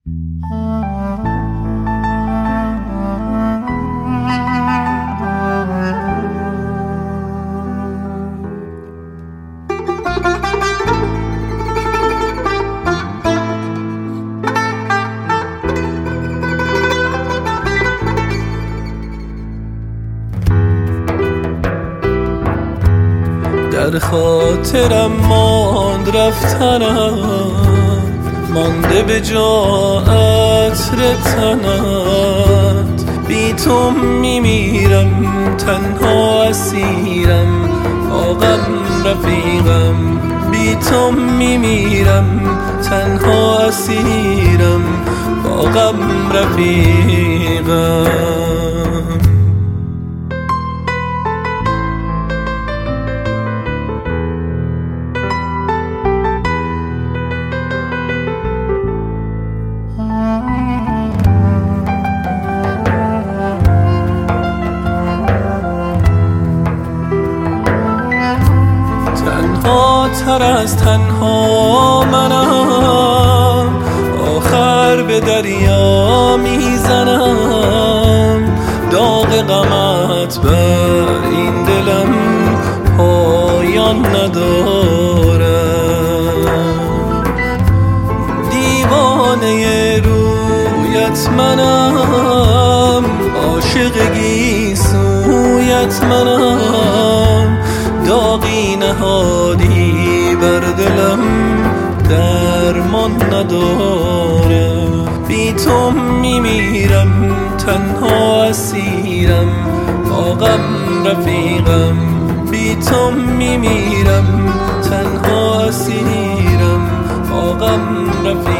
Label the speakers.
Speaker 1: در خاطرم ماند رفتنم، مانده به جا عطر تنت. بی تو میمیرم تنها اسیرم، با غم رفیقم. بی تو میمیرم تنها اسیرم، با غم رفیقم. تنها تر از تنها منم، آخر به دریا میزنم. داغ غمت بر این دلم پایان نداره. دیوانه رویت منم، عاشق گیسویت منم. داغی نهادی بر دلم درمان نداره. بی تو میمیرم تنها اسیرم، با غم رفیقم. بی تو میمیرم تنها اسیرم، با غم رفیقم.